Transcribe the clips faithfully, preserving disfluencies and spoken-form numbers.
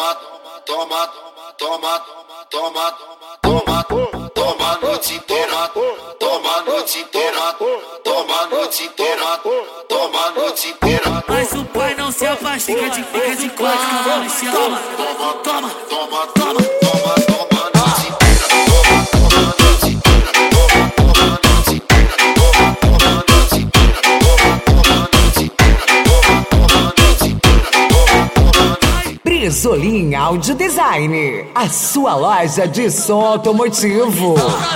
toma, toma, toma, toma, toma, toma a noite inteira, toma a noite inteira, toma a noite inteira, toma a noite inteira. Mas o pai não se afasta, fica de fica de quatro, cavalo e se toma, toma, toma, toma, toma, toma, toma a noite inteira, toma, toma a noite inteira, toma, toma a noite inteira, toma, toma a noite inteira, toma, toma a noite inteira, toma, toma a noite inteira, toma, toma a noite. Brizolim Audio Design, a sua loja de som automotivo.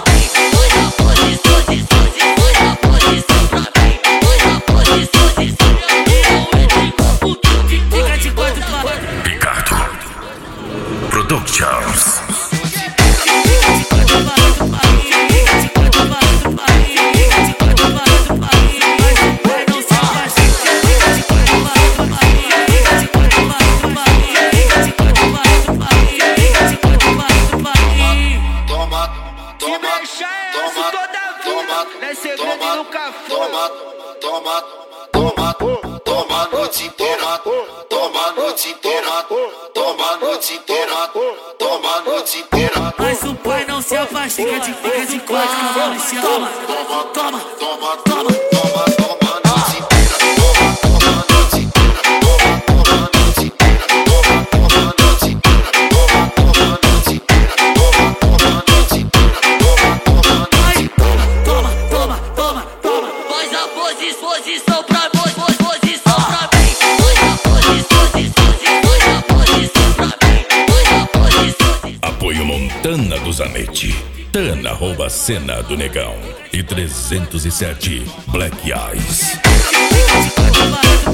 Ricardo Productions. Toma, toma, toma, toma a noite inteira, toma a noite inteira, toma a noite inteira, toma a noite inteira. Mas o pai não se afasta, fica de fica de quatro, cavalo e se toma, toma, toma, toma, toma, toma, toma a noite inteira, toma, toma a noite inteira, toma, toma a noite inteira, toma, toma a noite inteira, toma, toma a noite inteira, toma, toma a noite inteira, toma, toma a noite inteira. Toma, toma, toma, toma. Faz a posição pra mim, posição pra mim. Faz a posição, faz a posição pra mim. Faz a posição. Apoio Montana do Zanetti, Tana rouba a cena do Negão e trezentos e sete Black Eyes.